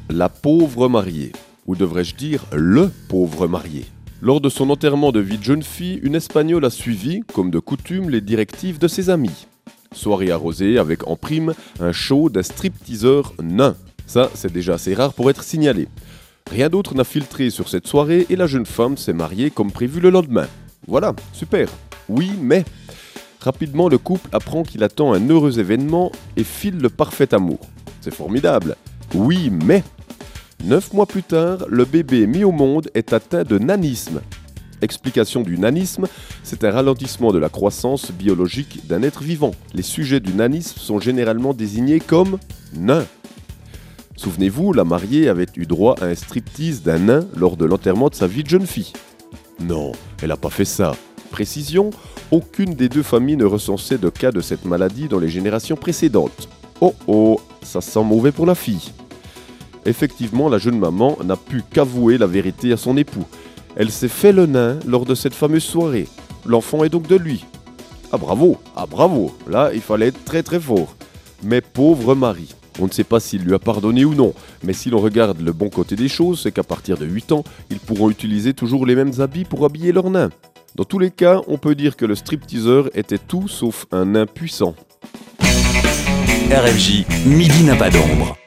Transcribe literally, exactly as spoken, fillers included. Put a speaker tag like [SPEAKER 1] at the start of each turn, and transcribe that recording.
[SPEAKER 1] La pauvre mariée, ou devrais-je dire le pauvre marié. Lors de son enterrement de vie de jeune fille, une Espagnole a suivi, comme de coutume, les directives de ses amis. Soirée arrosée avec en prime un show d'un stripteaseur nain. Ça, c'est déjà assez rare pour être signalé. Rien d'autre n'a filtré sur cette soirée et la jeune femme s'est mariée comme prévu le lendemain. Voilà, super. Oui, mais... Rapidement, le couple apprend qu'il attend un heureux événement et file le parfait amour. C'est formidable. Oui, mais... Neuf mois plus tard, le bébé mis au monde est atteint de nanisme. Explication du nanisme, c'est un ralentissement de la croissance biologique d'un être vivant. Les sujets du nanisme sont généralement désignés comme nains. Souvenez-vous, la mariée avait eu droit à un striptease d'un nain lors de l'enterrement de sa vie de jeune fille. Non, elle n'a pas fait ça. Précision, aucune des deux familles ne recensait de cas de cette maladie dans les générations précédentes. Oh oh, ça sent mauvais pour la fille. Effectivement, la jeune maman n'a pu qu'avouer la vérité à son époux. Elle s'est fait le nain lors de cette fameuse soirée. L'enfant est donc de lui. Ah bravo, ah bravo, là il fallait être très très fort. Mais pauvre mari, on ne sait pas s'il lui a pardonné ou non, mais si l'on regarde le bon côté des choses, c'est qu'à partir de huit ans, ils pourront utiliser toujours les mêmes habits pour habiller leur nain. Dans tous les cas, on peut dire que le stripteaseur était tout sauf un nain puissant.
[SPEAKER 2] R F J, midi n'a pas d'ombre.